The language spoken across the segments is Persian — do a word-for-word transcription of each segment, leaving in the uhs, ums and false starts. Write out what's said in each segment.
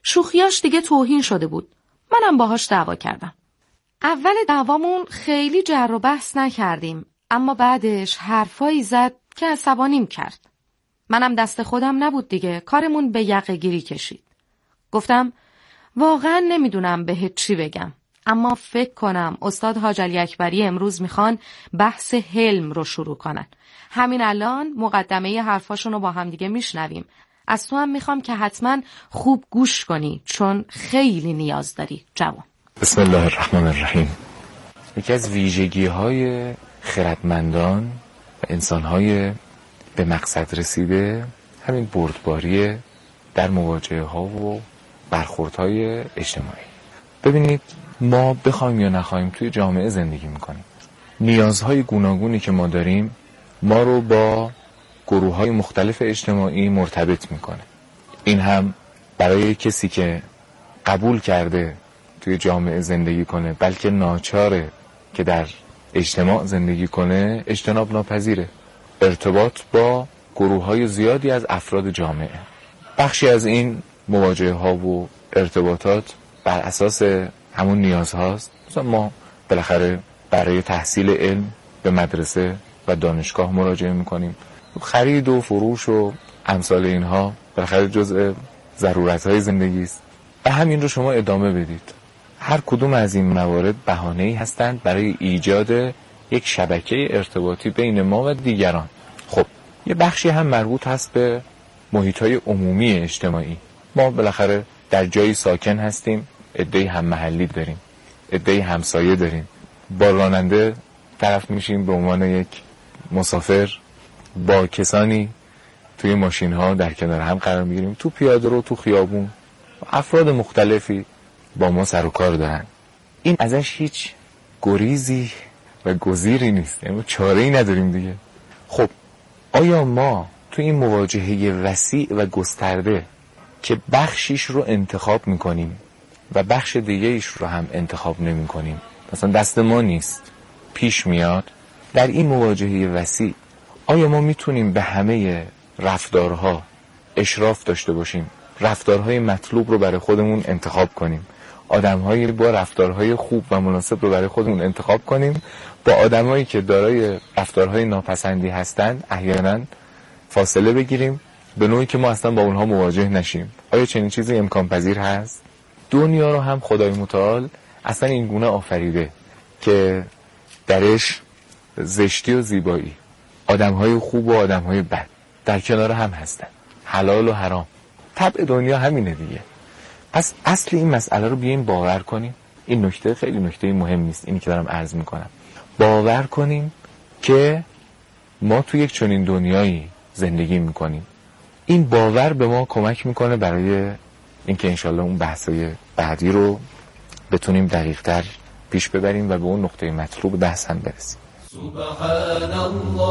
شوخیاش دیگه توهین شده بود. منم باهاش دعوا کردم. اول دعوامون خیلی جر و بحث نکردیم، اما بعدش حرفایی زد که عصبانیم کرد. منم دست خودم نبود دیگه، کارمون به یقه گیری کشید. گفتم واقعا نمیدونم بهت چی بگم، اما فکر کنم استاد حاج علی اکبری امروز میخوان بحث حلم رو شروع کنن. همین الان مقدمه حرفاشون رو با هم دیگه میشنویم. از تو هم میخوام که حتما خوب گوش کنی، چون خیلی نیاز داری جوان. بسم الله الرحمن الرحیم. یکی از ویژگی‌های خردمندان و انسان‌های به مقصد رسیده همین بردباریه در مواجهه‌ها و برخوردهای اجتماعی. ببینید، ما بخوایم یا نخوایم توی جامعه زندگی میکنیم. نیازهای گوناگونی که ما داریم ما رو با گروه‌های مختلف اجتماعی مرتبط میکنه. این هم برای کسی که قبول کرده توی جامعه زندگی کنه، بلکه ناچاره که در اجتماع زندگی کنه، اجتناب ناپذیره. ارتباط با گروه‌های زیادی از افراد جامعه. بخشی از این مواجهه‌ها و ارتباطات بر اساس همون نیازهاست. مثلا ما بالاخره برای تحصیل علم به مدرسه و دانشگاه مراجعه میکنیم. خرید و فروش و امثال اینها بالاخره جزء ضرورت‌های زندگی است. و همین رو شما ادامه بدید. هر کدوم از این موارد بهانه‌ای هستند برای ایجاد یک شبکه ارتباطی بین ما و دیگران. خب یه بخشی هم مربوط هست به محیط‌های عمومی اجتماعی. ما بالاخره در جایی ساکن هستیم، عده‌ای هم محلی داریم، عده‌ای همسایه داریم. با راننده طرف میشیم به عنوان یک مسافر، با کسانی توی ماشین‌ها در کنار هم قرار میگیریم، تو پیاده رو، تو خیابون افراد مختلفی با ما سر و کار دارن. این ازش هیچ گریزی و گزیری نیست، یعنی چاره‌ای نداریم دیگه. خب آیا ما تو این مواجهه وسیع و گسترده که بخشیش رو انتخاب میکنیم و بخش دیگه‌ایش رو هم انتخاب نمی‌کنیم، مثلا دست ما نیست، پیش میاد، در این مواجهه وسیع آیا ما میتونیم به همه رفتارها اشراف داشته باشیم، رفتارهای مطلوب رو برای خودمون انتخاب کنیم، آدم‌هایی با رفتارهای خوب و مناسب رو برای خودمون انتخاب کنیم، با آدم‌هایی که دارای رفتارهای ناپسندی هستند احیانا فاصله بگیریم به نوعی که ما اصلا با اونها مواجه نشیم؟ آیا چنین چیزی امکان پذیر هست؟ دنیا رو هم خدای متعال اصلا این گونه آفریده که درش زشتی و زیبایی، آدم‌های خوب و آدم‌های بد در کنار هم هستن، حلال و حرام. طبع دنیا همینه دیگه. پس اصل این مسئله رو بیایم باور کنیم. این نکته خیلی نکته مهمی است، اینی که دارم عرض میکنم. باور کنیم که ما توی یک چنین دنیایی زندگی میکنیم. این باور به ما کمک میکنه برای اینکه انشالله اون بحثای بعدی رو بتونیم دقیق‌تر پیش ببریم و به اون نقطه مطلوب بحث هم برسیم. سبحان الله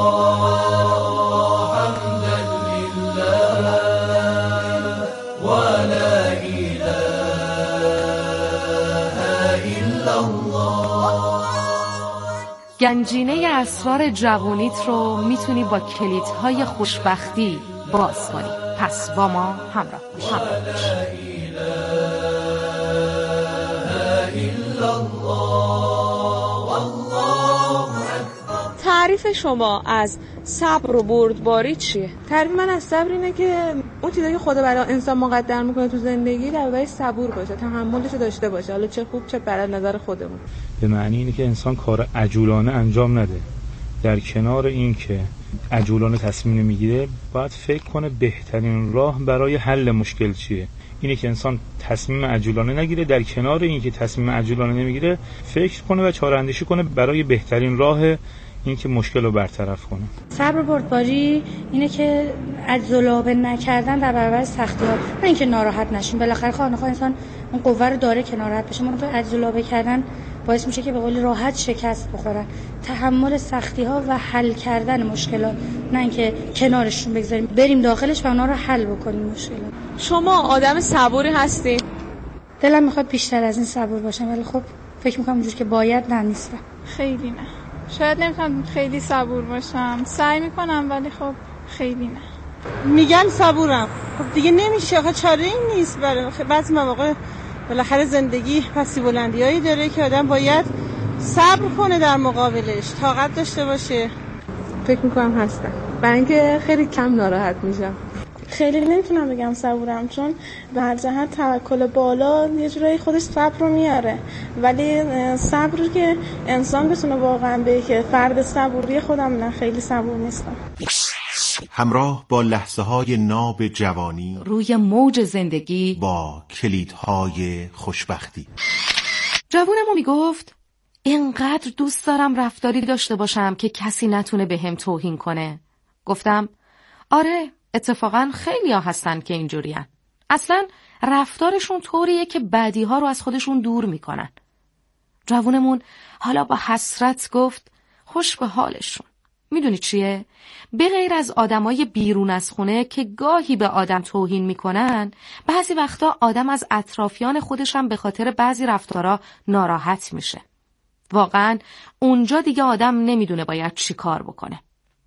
حمدا لله و لا اله الا الله. گنجینه اسرار جوانیت رو میتونی با کلیدهای خوشبختی باز کنی. پس با ما همراه باش. تعریف شما از صبر و بردباری چیه؟ تعریف من از صبر اینه که اون چیزایی که خدا برای انسان مقدر میکنه تو زندگی در واقع صبور باشه، تحملش رو داشته باشه، حالا چه خوب چه بد نظر خودمون. به معنی اینه که انسان کار عجولانه انجام نده. در کنار این که عجولانه تصمیم میگیره، باید فکر کنه بهترین راه برای حل مشکل چیه. اینه که انسان تصمیم عجولانه نگیره، در کنار این که تصمیم عجولانه نمیگیره فکر کنه و چاره اندیشی کنه برای بهترین راه این که مشکل رو برطرف کنه. صبر و بردباری اینه که عجولانه نکردن در برابر سختی‌ها، نه اینکه ناراحت نشیم. بالاخره خانه‌خواه انسان اون قوه رو داره که ناراحت بشه، منتها عجولانه کردن باعث میشه که به قول راحت شکست بخورن. تحمل سختی‌ها و حل کردن مشکلات، نه اینکه کنارشون بگذاریم، بریم داخلش و اونا رو حل بکنیم مشکلات. شما آدم صبوری هستی؟ دلم میخواد بیشتر از این صبور باشم، ولی خب فکر میکنم اونجوری که باید نه نیستم. خیلی نه. شاید نمیتونم خیلی صبور باشم، سعی میکنم ولی خب خیلی نه. میگن صبورم، خب دیگه نمیشه، آخه چاره این نیست. برای بعضی مواقع بالاخره زندگی پسی بلندیایی داره که آدم باید صبر کنه در مقابلش، طاقت داشته باشه. فکر میکنم هستم، برای اینکه خیلی کم ناراحت میشم. خیلی نمیتونم بگم صبورم، چون به هر جهت توکل بالا یه جورایی خودش صبر رو میاره، ولی صبر که انسان بتونه واقعا به که فرد صبوری خودم نه، خیلی صبور نیستم. همراه با لحظه های ناب جوانی روی موج زندگی با کلیدهای خوشبختی. جوونمو میگفت اینقدر دوست دارم رفتاری داشته باشم که کسی نتونه بهم توهین کنه. گفتم آره، اتفاقا خیلی ها هستن که اینجورین. اصلا رفتارشون طوریه که بدیها رو از خودشون دور میکنن. جوونمون حالا با حسرت گفت خوش به حالشون. میدونی چیه؟ به غیر از آدمای بیرون از خونه که گاهی به آدم توهین میکنن، بعضی وقتا آدم از اطرافیان خودش هم به خاطر بعضی رفتارا ناراحت میشه. واقعا اونجا دیگه آدم نمیدونه باید چی کار بکنه.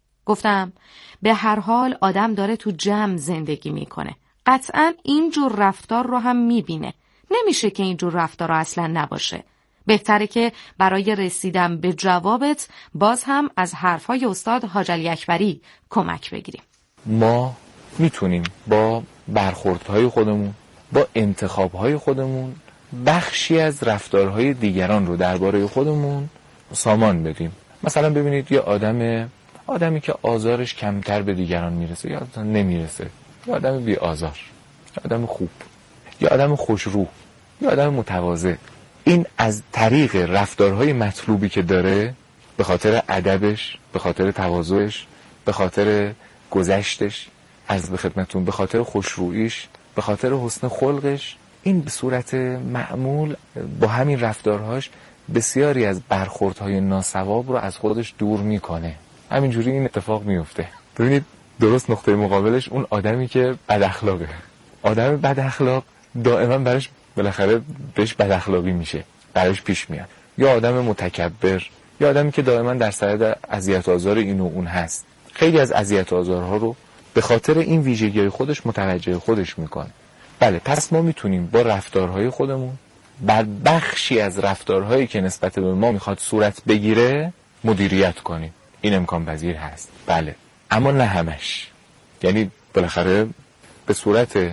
گفتم به هر حال آدم داره تو جمع زندگی میکنه. قطعاً اینجور رفتار رو هم میبینه. نمیشه که اینجور رفتار رو اصلا نباشه. بهتره که برای رسیدن به جوابت باز هم از حرفای استاد حاج علی اکبری کمک بگیریم. ما میتونیم با برخوردهای خودمون، با انتخابهای خودمون بخشی از رفتارهای دیگران رو درباره خودمون سامان بدیم. مثلا ببینید یه آدم آدمی که آزارش کمتر به دیگران میرسه یا نمیرسه، یا آدم بی آزار، یا آدم خوب، یا آدم خوشروح، یا آدم متواضع، این از طریق رفتارهای مطلوبی که داره، به خاطر ادبش، به خاطر تواضعش، به خاطر گذشتش، عرض به خدمتتون، به خاطر خوشروییش، به خاطر حسن خلقش، این به صورت معمول با همین رفتارهاش بسیاری از برخوردهای ناصواب رو از خودش دور میکنه. همینجوری این اتفاق میفته. ببینید درست نقطه مقابلش اون آدمی که بد اخلاقه. آدم بد اخلاق دائما براش بالاخره بهش بد اخلاقی میشه، براش پیش میاد. یا آدم متکبر، یا آدمی که دائما در صدد اذیت و آزار این و اون هست. خیلی از اذیت و آزارها رو به خاطر این ویژگی خودش متوجه خودش میکنه. بله، پس ما میتونیم با رفتارهای خودمون بر بخشی از رفتارهایی که نسبت به ما میخواد صورت بگیره مدیریت کنیم. این امکان پذیر هست، بله، اما نه همش. یعنی بالاخره به صورت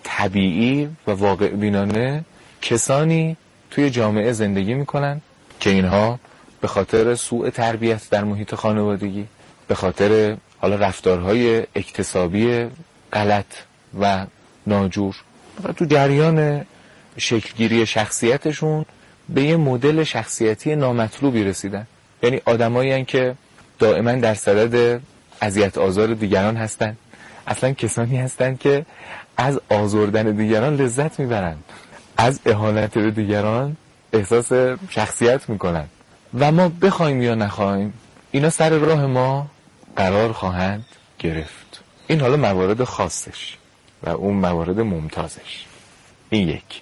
طبیعی و واقع بینانه کسانی توی جامعه زندگی میکنن که اینها به خاطر سوء تربیت در محیط خانوادگی، به خاطر حالا رفتارهای اکتسابی غلط و ناجور و تو جریان شکلگیری شخصیتشون به یه مدل شخصیتی نامطلوبی رسیدن. یعنی آدمایی هستن که دائما در صدد اذیت آزار دیگران هستن. اصلا کسانی هستن که از آزردن دیگران لذت میبرن، از اهانت به دیگران احساس شخصیت میکنن و ما بخوایم یا نخوایم اینا سر راه ما قرار خواهند گرفت. این حالا موارد خاصش و اون موارد ممتازش. این یک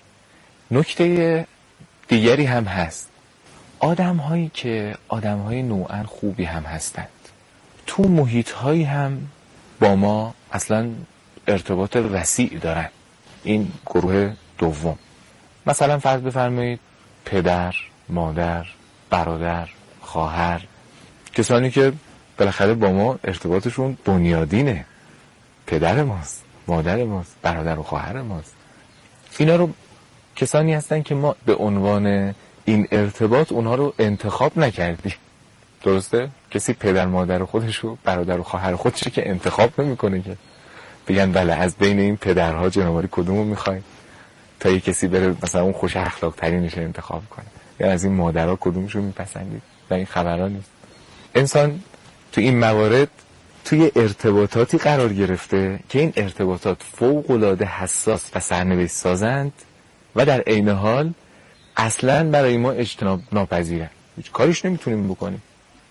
نکته دیگری هم هست. آدم هایی که آدم های نوعاً خوبی هم هستند، تو محیط هایی هم با ما اصلا ارتباط وسیع دارن. این گروه دوم، مثلا فرض بفرمایید پدر، مادر، برادر، خواهر، کسانی که بالاخره با ما ارتباطشون بنیادینه، پدر ماست، مادر ماست، برادر و خواهر ماست. اینا رو کسانی هستن که ما به عنوان این ارتباط اونها رو انتخاب نکردیم. درسته؟ کسی پدر مادر خودش و برادر و خواهر خودش که انتخاب نمیکنه که بگن بله از بین این پدرها جنابالی کدومو میخوای، تا یه کسی بره مثلا اون خوش اخلاق ترینش انتخاب کنه، یا از این مادرها کدومشو میپسندید. و این خبرها نیست. انسان تو این موارد توی ارتباطاتی قرار گرفته که این ارتباطات فوق‌العاده حساس و سرنوشت سازند و در عین حال اصلاً برای ما اجتناب ناپذیرن. هیچ کاریش نمیتونیم بکنیم.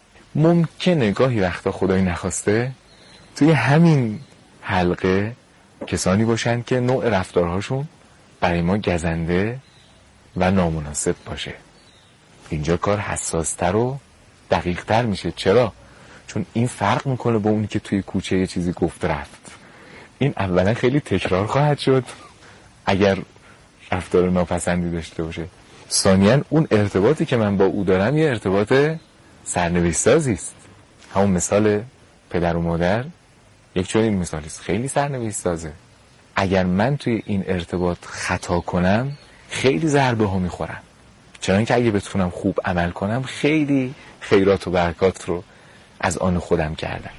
ممکنه گاهی وقتا خدای نخواسته توی همین حلقه کسانی باشند که نوع رفتارهاشون برای ما گزنده و نامناسب باشه. اینجا کار حساستر و دقیقتر میشه. چرا؟ چون این فرق میکنه با اونی که توی کوچه یه چیزی گفت رفت. این اولا خیلی تکرار خواهد شد اگر رفتار ناپسندی داشته باشه. ثانیاً اون ارتباطی که من با او دارم یه ارتباط سرنوشت سازی است. همون مثال پدر و مادر یک چنین مثالی است، خیلی سرنوشت سازه. اگر من توی این ارتباط خطا کنم خیلی ضربه ها میخورم، چنانکه که اگه بتونم خوب عمل کنم خیلی خیرات و برکات رو از آن خودم کردم.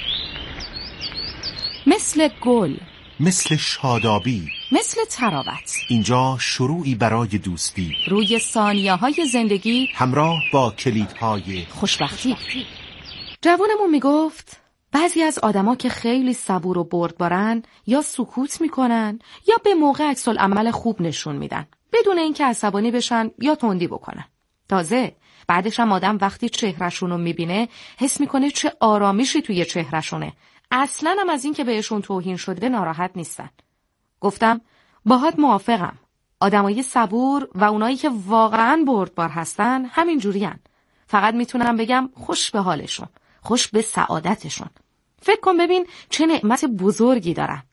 مثل گل، مثل شادابی، مثل تراوت، اینجا شروعی برای دوستی روی ثانیه های زندگی همراه با کلیدهای خوشبختی. جوانمون میگفت بعضی از آدما که خیلی صبور و بردبارن یا سکوت میکنن یا به موقع عکس العمل خوب نشون میدن بدون اینکه عصبانی بشن یا تندی بکنن. تازه بعدش هم آدم وقتی چهرهشون رو میبینه حس میکنه چه آرامشی توی چهرهشونه. اصلا هم از این که بهشون توهین شده ناراحت نیستن. گفتم باهات موافقم. آدمای صبور و اونایی که واقعاً بردبار هستن همین جورین. فقط میتونم بگم خوش به حالشون، خوش به سعادتشون. فکر کن ببین چه نعمت بزرگی دارن.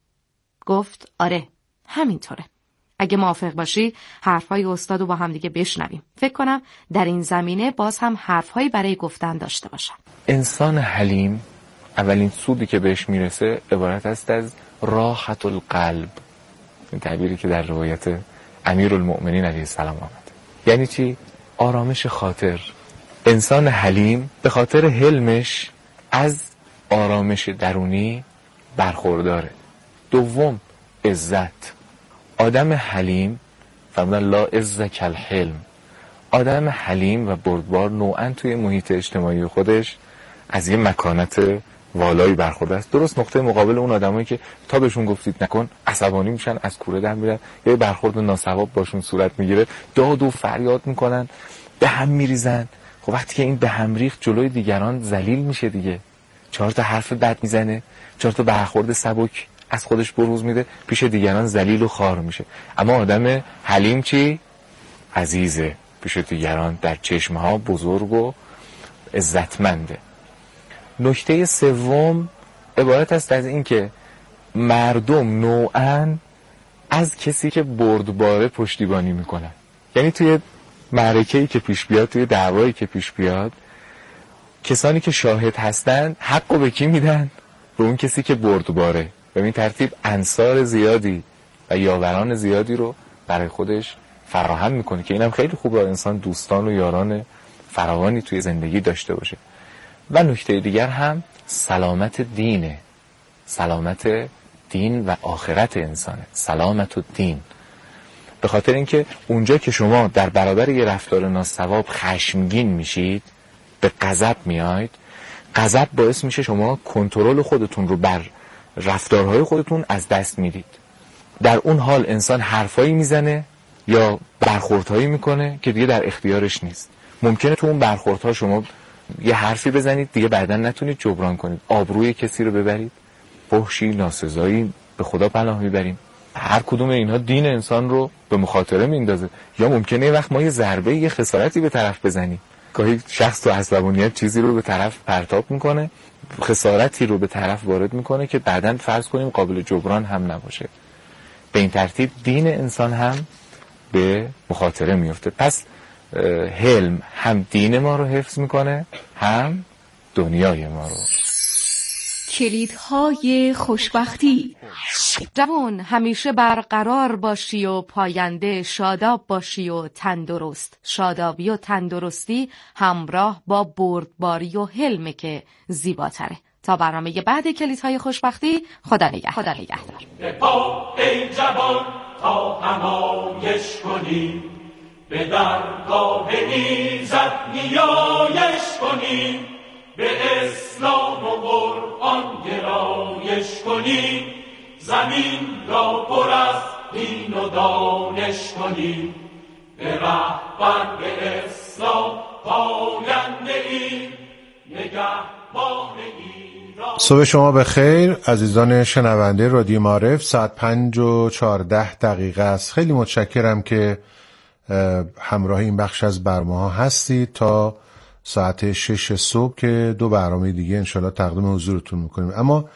گفت آره همینطوره. اگه موافق باشی حرفهای استاد رو با هم دیگه بشنویم. فکر کنم در این زمینه باز هم حرفهایی برای گفتن داشته باشن. انسان حلیم اولین سودی که بهش میرسه عبارت است از راحت القلب. این تعبیری که در روایت امیرالمؤمنین علیه السلام آمده. یعنی چی؟ آرامش خاطر. انسان حلیم به خاطر حلمش از آرامش درونی برخورداره. دوم عزت. آدم حلیم فرمودن لا عز کالحلم. آدم حلیم و بردبار نوعاً توی محیط اجتماعی خودش از یه مکانت والایی برخورده است. درست نقطه مقابل اون آدمایی که تا بهشون گفتید نکن عصبانی میشن، از کوره در میرن، یه برخورد ناصواب باشون صورت میگیره، داد و فریاد میکنن، به هم میریزن. خب وقتی که این به هم ریخت جلوی دیگران ذلیل میشه دیگه. چهار تا حرف بد میزنه، چهار تا برخورد سبک از خودش بروز میده، پیش دیگران ذلیل و خوار میشه. اما آدم حلیم چی؟ عزیزه، پیش دیگران در چشمها بزرگ و عزتمنده. نکته سوم عبارت است از این که مردم نوعاً از کسی که بردباره پشتیبانی میکنن. یعنی توی معرکه‌ای که پیش بیاد، توی دعوایی که پیش بیاد، کسانی که شاهد هستن حقو به کی میدن؟ به اون کسی که بردباره. به این ترتیب انصار زیادی و یاوران زیادی رو برای خودش فراهم میکنه که اینم خیلی خوبه انسان دوستان و یاران فراوانی توی زندگی داشته باشه. و نکته دیگر هم سلامت دینه. سلامت دین و آخرت انسانه. سلامت الدین. به خاطر اینکه اونجا که شما در برابر یه رفتار ناصواب خشمگین میشید، به غضب میاید، غضب باعث میشه شما کنترل خودتون رو بر رفتارهای خودتون از دست میدید. در اون حال انسان حرفایی میزنه یا برخوردهایی میکنه که دیگه در اختیارش نیست. ممکنه تو اون برخوردها شما یه حرفی بزنید دیگه بعداً نتونید جبران کنید، آبروی کسی رو ببرید، فحشی ناسزایی به خدا پناه میبریم. هر کدوم اینها دین انسان رو به مخاطره میندازه. یا ممکنه یه وقت ما یه ضربه، یه خسارتی به طرف بزنیم. گاهی شخص تو عصبانیت چیزی رو به طرف پرتاب میکنه، خسارتی رو به طرف وارد میکنه که بعداً فرض کنیم قابل جبران هم نباشه. به این ترتیب دین انسان هم به مخاطره میفته. پس حلم هم دین ما رو حفظ میکنه هم دنیای ما رو. کلیدهای خوشبختی. جوان همیشه برقرار باشی و پاینده شاداب باشی و تندرست. شادابی و تندرستی همراه با بردباری و حلمه که زیباتره. تا برنامه بعد کلیدهای خوشبختی، خدا نگهدار. خدا نگهدار. به پا ای جوان تا همایش کنی، به درگاه ایزد نیایش کنی، به اسلام و قرآن گرایش کنی، زمین را پر از دین و دانش کنی، به رهبر به اسلام پاینده ای، نگهبان ایران. صبح شما بخیر عزیزان شنونده رادیو معارف. ساعت پنج و چهارده دقیقه است. خیلی متشکرم که همراه این بخش از برنامه ها هستید تا ساعت شش صبح که دو برنامه دیگه انشالله تقدیم حضورتون میکنیم. اما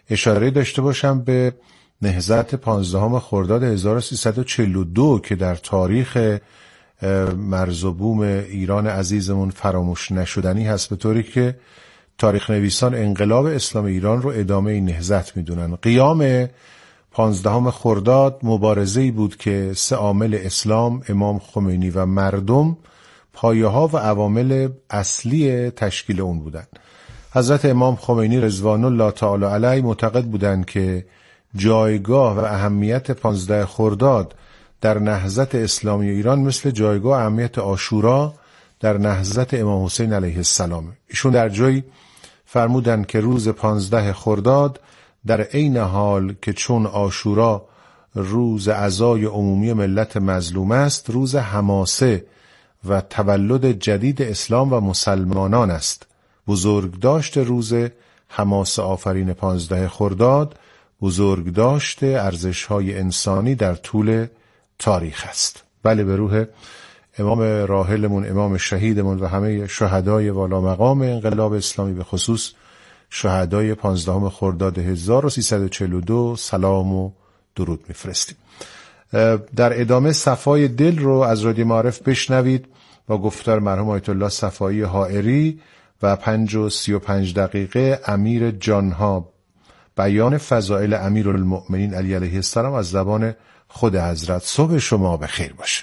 اشاره داشته باشم به نهضت پانزدهم خرداد هزار و سیصد و چهل و دو که در تاریخ مرز و بوم ایران عزیزمون فراموش نشدنی هست، به طوری که تاریخ نویسان انقلاب اسلام ایران رو ادامه نهضت میدونن. قیام پانزدهم خرداد مبارزه‌ای بود که سه عامل اسلام، امام خمینی و مردم پایه‌ها و عوامل اصلی تشکیل اون بودند. حضرت امام خمینی رضوان الله تعالی علیه معتقد بودند که جایگاه و اهمیت پانزده خرداد در نهضت اسلامی ایران مثل جایگاه و اهمیت عاشورا در نهضت امام حسین علیه السلام. ایشون در جایی فرمودند که روز پانزده خرداد در عین حال که چون عاشورا روز عزای عمومی ملت مظلوم است، روز حماسه و تولد جدید اسلام و مسلمانان است. بزرگداشت روز حماسه آفرین پانزده خرداد بزرگداشت ارزش‌های انسانی در طول تاریخ است. بله، به روح امام راحلمون، امام شهیدمون و همه شهدای والا مقام انقلاب اسلامی، به خصوص شهدای پانزدهم خرداد هزار و سیصد و چهل و دو سلام و درود میفرستیم. در ادامه صفای دل رو از رادیو معارف بشنوید با گفتار مرحوم آیت الله صفایی حائری و پنج و سی و پنج دقیقه امیر جانها، بیان فضائل امیرالمؤمنین علی علیه السلام از زبان خود حضرت. صبح شما بخیر باشه.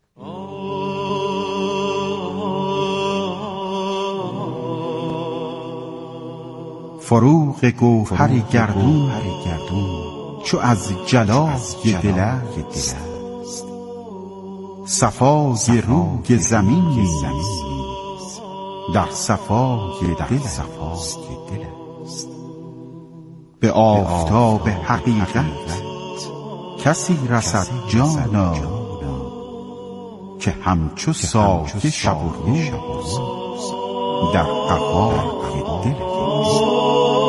فروغ گوهر گردون چو از جلای دل است، صفای روی زمین نیز در صفای دل است. به آفتاب حقیقت کسی رسد جانا، که همچو صافی شب و روز در قفای دل است.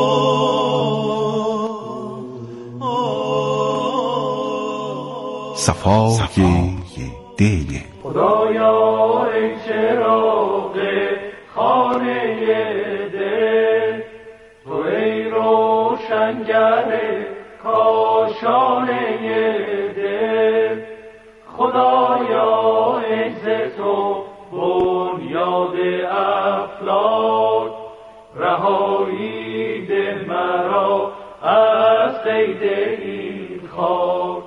صفای دل. خدایا ای چراغ خانه دل، تو ای روشنگر کاشانه دل، خدایا ای ز تو بنیاد افلاک، رهایی ده مرا از قید این خاک.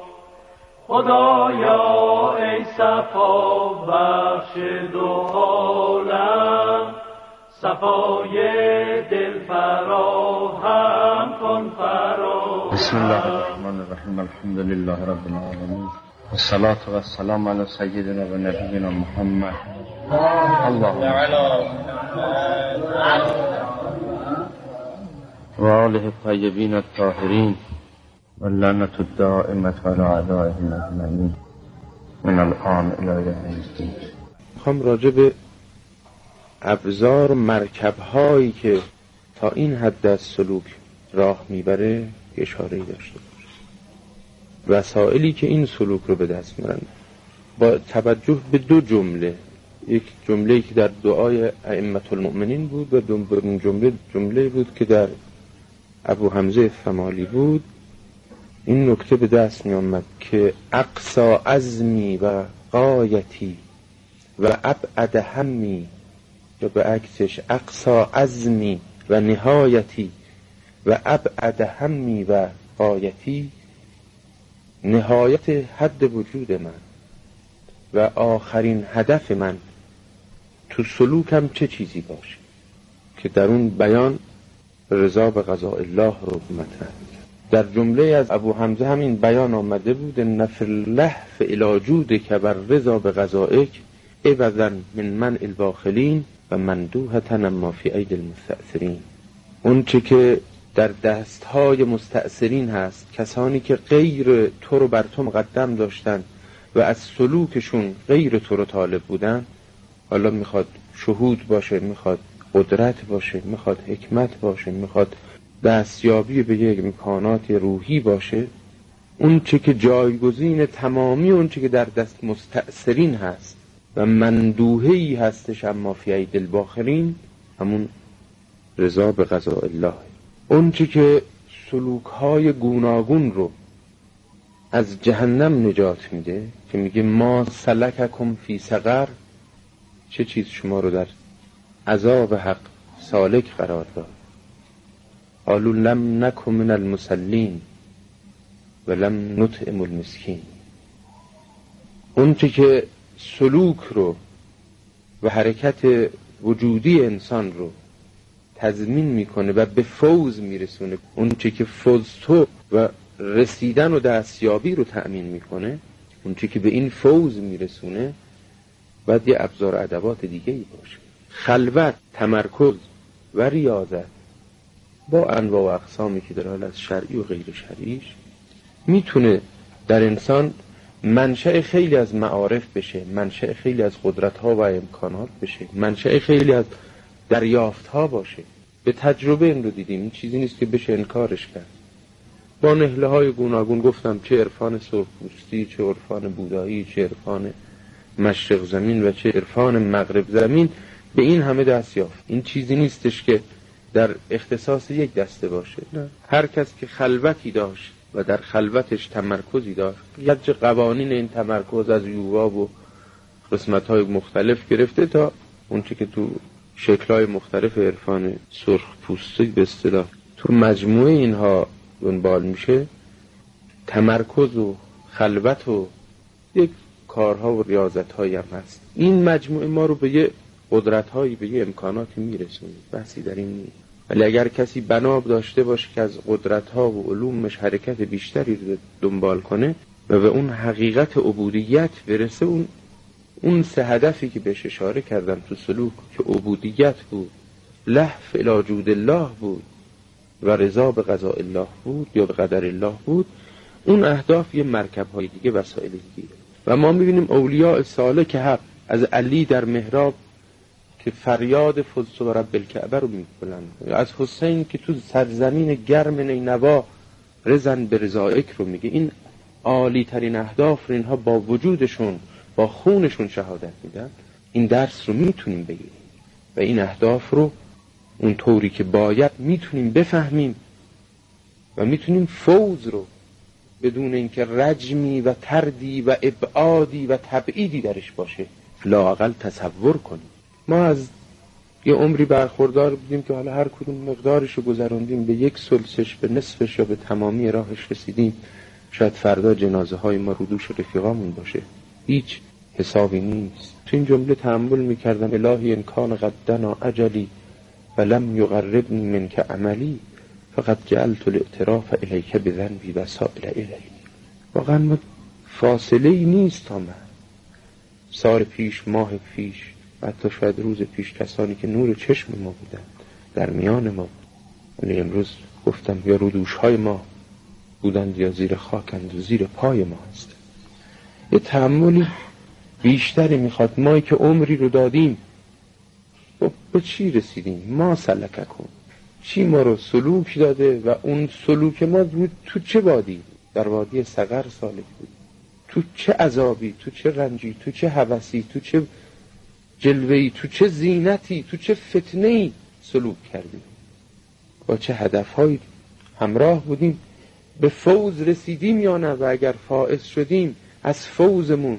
خدایا ای صفا بخش دو عالم، صفای دل فراهم کن فراهم. بسم الله الرحمن الرحیم، الحمد لله رب العالمین، والصلاة والسلام علی سیدنا و نبینا محمد. اللهم و آله الطیبین الطاهرین و لعنت الدائمة علی اعدائهم اجمعین من الآن الی یوم الدین. میخوام راجع به ابزار و مرکب‌هایی که تا این حد از سلوک راه میبره اشاره‌ای داشته باشه. وسائلی که این سلوک رو به دست میارن با توجه به دو جمله. یک جمله‌ای که در دعای ائمة المؤمنین بود و دوم جمله جمله بود که در ابو حمزه فمالی بود. این نکته به دست می آمد که اقصا عزمی و غایتی و ابعد همی، یا به عکسش اقصا عزمی و نهایتی و ابعد همی و غایتی، نهایت حد وجود من و آخرین هدف من تو سلوکم چه چیزی باشه، که در اون بیان رضا به قضاء الله رو مطرح. در جمله از ابو حمزه همین بیان آمده بود: نفر لحف الاجود که بر رضا به قضائک عوضا من من الباخلین و مندوحتن اما فی عید المستأثرین. اون چه که در دستهای مستأثرین هست، کسانی که غیر تو رو بر تو مقدم داشتن و از سلوکشون غیر تو رو طالب بودن، حالا میخواد شهود باشه، میخواد قدرت باشه، میخواد حکمت باشه، میخواد دستیابی به یک امکانات روحی باشه، اون چه که جایگزین تمامی اون چه که در دست مستأثرین هست و مندوحه‌ای هستش اما فی عید الباخرین، همون رضا به قضاء الله. اون چه که سلوک‌های گوناگون رو از جهنم نجات میده که میگه ما سلککم فی سقر، چه چیز شما رو در عذاب حق سالک قرار داد؟ قالوا لم نکن من المصلین و لم نطعم المسکین. اون چه که سلوک رو و حرکت وجودی انسان رو تضمین میکنه و به فوز میرسونه، اون چه که فوزتو و رسیدن و دستیابی رو تأمین میکنه، اون چه که به این فوز میرسونه، باید یه ابزار ادوات دیگه ای باشه. خلوت، تمرکز و ریاضت با انواع و اقسامی که در حال از شرعی و غیر شرعیش میتونه در انسان منشأ خیلی از معارف بشه، منشأ خیلی از قدرت‌ها و امکانات بشه، منشأ خیلی از دریافت‌ها باشه. به تجربه این رو دیدیم، این چیزی نیست که بشه انکارش کرد. با نهله‌های گوناگون گفتم، چه عرفان سرخپوستی، چه عرفان بودایی، چه عرفان مشرق زمین و چه عرفان مغرب زمین، به این همه دست یافت. این چیزی نیستش که در اختصاص یک دسته باشه، نه. هر کس که خلوتی داشت و در خلوتش تمرکزی داشت، یک قوانین این تمرکز از یوگا و قسمت‌های مختلف گرفته تا اون چه که تو شکل‌های مختلف عرفان سرخپوستی به اصطلاح تو مجموعه اینها دنبال میشه، تمرکز و خلوت و یک کارها و ریاضت‌هایی هم هست. این مجموعه ما رو به یه قدرت‌هایی، به یه امکاناتی میرسونه، بحثی در این نیست. ولی اگر کسی بنا داشته باشه که از قدرت‌ها و علومش حرکت بیشتری رو دنبال کنه و به اون حقیقت عبودیت برسه، اون اون سه هدفی که بهش اشاره کردم تو سلوک که عبودیت بود، لهف الی جود الله بود و رضا به قضاء الله بود یا به قدر الله بود، اون اهداف یه مرکب‌های دیگه، وسایل دیگه. و ما می‌بینیم اولیاء سالک حق از علی در محراب که فریاد فزت و رب الکعبه رو می‌بلند، از حسین که تو سرزمین گرم نینوا رزن به رضایک رو میگه. این عالی ترین اهداف رو اینها با وجودشون، با خونشون شهادت میدن. این درس رو میتونیم بگیریم و این اهداف رو اون طوری که باید میتونیم بفهمیم و میتونیم فوز رو بدون اینکه رجمی و تردی و ابعادی و تبعیدی درش باشه لااقل تصور کنیم. ما از یه عمری برخوردار بودیم که حالا هر کدوم مقدارش رو گذروندیم، به یک ثلثش، به نصفش یا به تمامی راهش رسیدیم. شاید فردا جنازه های ما رو دوش رفیقامون باشه، هیچ حسابی نیست. تو این جمله تأمل میکردم، الهی انکان قدنا اجلی ولم یقربنی منک عملی فقط جعلت الاعتراف الیک بذنبی و سائل الی. واقعا ما فاصله ای نیست تا من سال پیش، ماه پیش، حتی شاید روز پیش کسانی که نور چشم ما بودن در میان ما بود، ولی امروز گفتم یا رودوش های ما بودند یا زیر خاکند و زیر پای ما هست. یه تأملی بیشتری میخواد. ما که عمری رو دادیم به چی رسیدیم؟ ما سلککم، چی ما رو سلوک داده و اون سلوک ما تو چه وادی؟ در وادی سقر سالک بود. تو چه عذابی، تو چه رنجی، تو چه هوسی، تو چه جلوهی، تو چه زینتی، تو چه فتنهی سلوک کردیم، با چه هدفهایی همراه بودیم؟ به فوز رسیدیم یا نه؟ و اگر فائز شدیم از فوزمون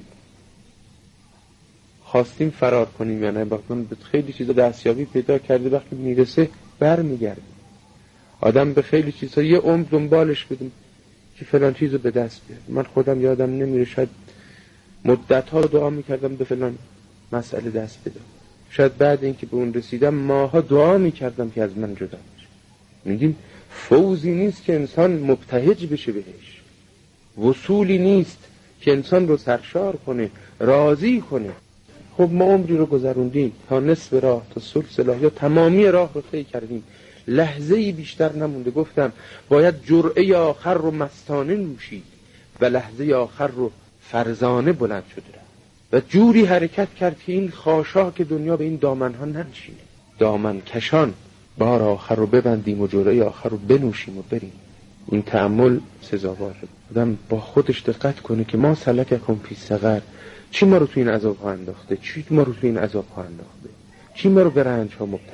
خواستیم فرار کنیم یا نه؟ بخاطر خیلی چیزا دستیابی پیدا کرده، وقتی میرسه برمیگرده. آدم به خیلی چیزا یه عمر دنبالش بدیم که فلان چیزو به دست بیاره. من خودم یادم نمیره، شاید مدت‌ها دعا میکردم به فلان مسئله دست بدم، شاید بعد اینکه به اون رسیدم ماها دعا میکردم که از من جدا بشه. میگیم فوزی نیست که انسان مبتهج بشه بهش، وصولی نیست که انسان رو سرشار کنه، راضی کنه. خب ما عمری رو گذروندیم، تا نصف راه، تا ثلث راه یا تمامی راه رو طی کردیم، لحظه‌ای بیشتر نمونده. گفتم باید جرعه آخر رو مستانه نوشید و لحظه آخر رو فرزانه بلند شده و جوری حرکت کرد که این خاشاک دنیا به این دامنها ننشینه. دامن کشان بار آخر رو ببندیم و جرعه آخر رو بنوشیم و بریم. این تأمل سزاواره. آدم با خودش دقت کنه که ما سلککم فی سقر، چی ما رو تو این عذاب ها انداخته، چی ما رو تو این عذاب ها انداخته، چی ما رو به رنج ها مبتلا کرد.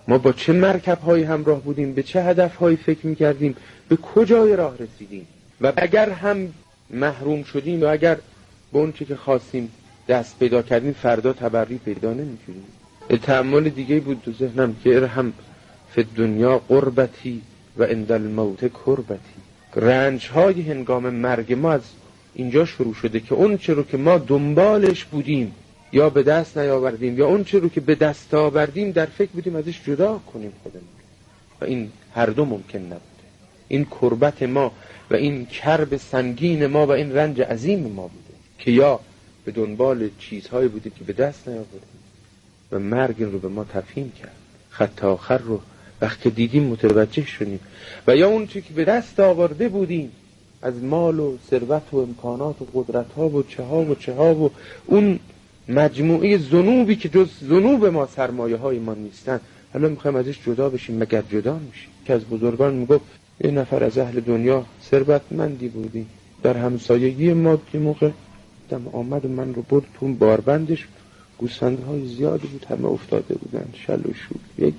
ما با چه مرکب‌هایی همراه بودیم، به چه هدف‌هایی فکر می‌کردیم، به کجای راه رسیدیم. و اگر هم محروم شدیم و اگر به اون چه که خواستیم دست پیدا کردیم، فردا تبری پیدا نمی‌کنیم. تأمل دیگه بود تو ذهنم که ارحم فی دنیا قربتی و عند الموت کربتی. رنج‌های هنگام مرگ ما از اینجا شروع شده که اون چه رو که ما دنبالش بودیم یا به دست نیاوردیم یا اون چه رو که به دست آوردیم در فکر بودیم ازش جدا کنیم خودمون، و این هر دو ممکن نبوده. این کربت ما و این کرب سنگین ما و این رنج عظیم ما بوده که یا به دنبال چیزهایی بودیم که به دست نیاوردیم و مرگ رو به ما تفهیم کرد. خط آخر رو وقتی دیدیم متوجه شدیم. و یا اون چی که به دست آورده بودیم از مال و ثروت و امکانات و قدرت ها و چه ها و چه ها و اون مجموعه ذنوبی که جز ذنوب ما سرمایه های ما نیستن، حالا میخوایم ازش جدا بشیم. مگر جدا میشیم؟ که از بزرگان میگفت یه نفر از اهل دنیا ثروتمندی بودی، در همسایگی ما که موقع دم آمد و من رو برد تو باربندش، گوسفندهای زیادی بود، همه افتاده بودن شل و شول. یک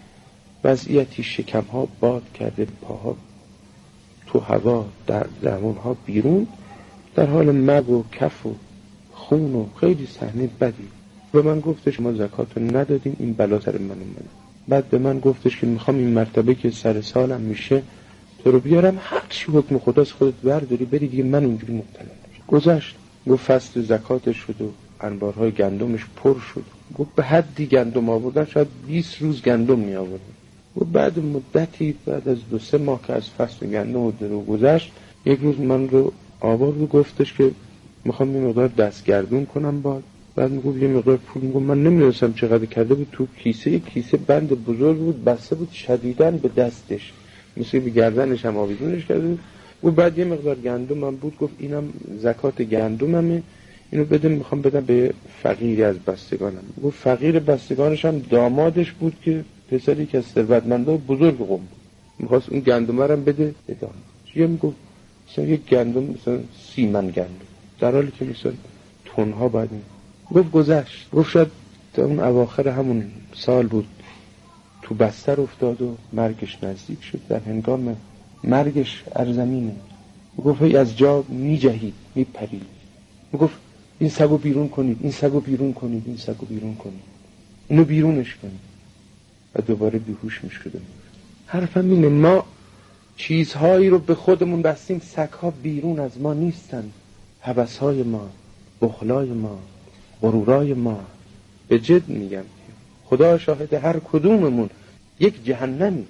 وضعیتی شکم ها باد کرده، پاها تو هوا، در درمون ها بیرون، در حال مگ و کف و خون و خیلی صحنه بدی. به من گفتش ما زکات رو ندادیم، این بلا سر من اومد. بعد به من گفتش که میخوام این مرتبه که سر سالم میشه تو رو بیارم، هر چی حکم خداست خودت برداری بری دیگه، من اونجوری مبتلا نشم. گذشت، گفت فصل زکاتش شد و انبارهای گندمش پر شد. گفت به حدی گندم آوردن، شاید بیست روز گندم می آوردن. و بعد مدتی، بعد از دو سه ماه که از فصل گندم و درو گذشت، یک روز من رو آورد و گفتش که میخوام یه مقدار دستگردون کنم. بعد بعد میگفت یه مقدار پول. میگفت من نمیدونستم چقدر کرده بود. تو کیسه، یک کیسه بند بزرگ بود، بسته بود شدیداً به دستش، مثل به گردنش هم آویزونش کرده بود. و بعد یه مقدار گندم هم بود. گفت اینم زکات گندممه، اینو بده، میخوام بدم به فقیری از بستگانم. گفت فقیر بستگانش هم دامادش بود که پسری که از ثروتمندان بزرگ قوم بود، میخواست اون گندم رو بده به دامادش. یه میگفت مثلا یک گندم مثلا سی من گندم، در حالی که مثلا تنها باید این. گفت گذشت. گفت شاید تا اون اواخر همون سال بود تو بستر افتاد و مرگش نزدیک شد. در هنگام مرگش ارزمینه. گفت از جا میجهید، میپرید. گفت این سگو بیرون کنید، این سگو بیرون کنید، این سگو بیرون کنید، اینو بیرونش کنید. و دوباره بیهوش میشد. حرفم اینه، ما چیزهایی رو به خودمون بستیم، سگها بیرون از ما نیستن. هوسهای ما، بخلای ما، غرورای ما. به جد میگم خدا شاهد، هر کدوممون یک جهنمی،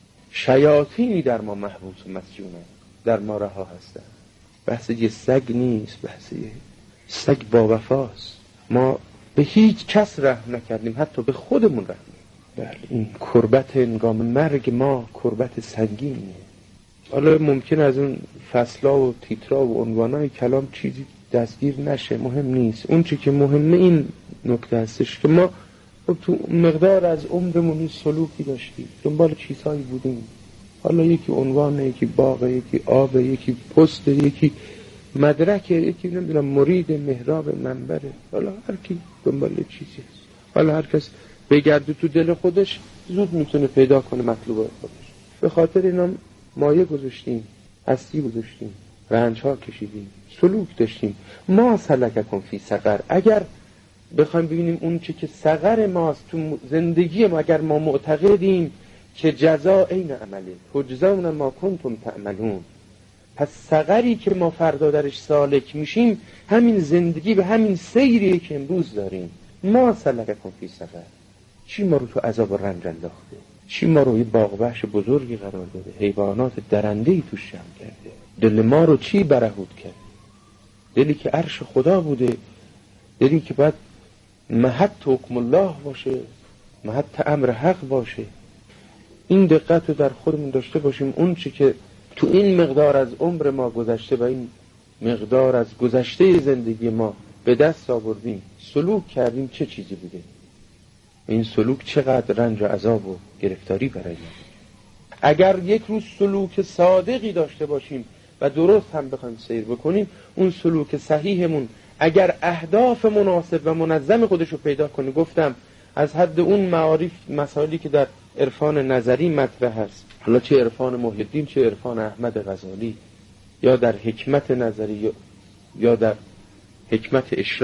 شیاطینی در ما محبوس و مسجونه، در ما رها هستن. بحث یه سگ نیست، بحث یه سگ با وفاست. ما به هیچ کس رحم نکردیم، حتی به خودمون رحم. بله، این کربت هنگام مرگ ما کربت سنگینیه. حالا ممکن از اون فصلا و تیترا و عنوانای کلام چیزی دستگیر نشه، مهم نیست. اون چی که مهمه این نکته هستش که ما تو مقدار از عمرمون سلوکی داشتیم، دنبال چیزهایی بودیم. حالا یکی عنوان، یکی باغ، یکی آب، یکی پست، یکی مدرک، یکی نمیدونم مرید محراب منبره. حالا هر کی دنبال چیزی هست. حالا هر کس بگرده تو دل خودش زود میتونه پیدا کنه مطلوب خودش. به خاطر اینا مایه گذاشتیم، هستی گذاشتیم، رنج ها کشیدیم، سلوک داشتیم. ما سلککم فی سقر. اگر بخوایم ببینیم اون چی که سقر ماست تو زندگی ما، اگر ما معتقدیم که جزا عین عمله، تجزون ما کنتم تعملون، پس سقری که ما فردا درش سالک میشیم همین زندگی به همین سیری که امروز داریم. ما سلککم فی سقر. چی ما رو تو عذاب و رنج انداخته؟ چی ما رو یه باغ وحش بزرگی قرار داده؟ حیوانات درنده‌ای توش جمع کرده؟ دل ما رو چی برهود کرد؟ دلی که عرش خدا بوده، دلی که باید محط حکم الله باشه، محط امر حق باشه. این دقت رو در خودمون داشته باشیم. اون چی که تو این مقدار از عمر ما گذشته و این مقدار از گذشته زندگی ما به دست آوردیم، سلوک کردیم، چه چیزی بوده؟ این سلوک چقدر رنج و عذاب و گرفتاری برای ما. اگر یک روز سلوک صادقی داشته باشیم و درست هم بخوایم سیر بکنیم، اون سلوک صحیحمون اگر اهداف مناسب و منظم خودش رو پیدا کنه، گفتم از حد اون معارف مسائلی که در عرفان نظری مطرح است، حالا چه عرفان محی الدین چه عرفان احمد غزالی، یا در حکمت نظری یا در حکمت اشراق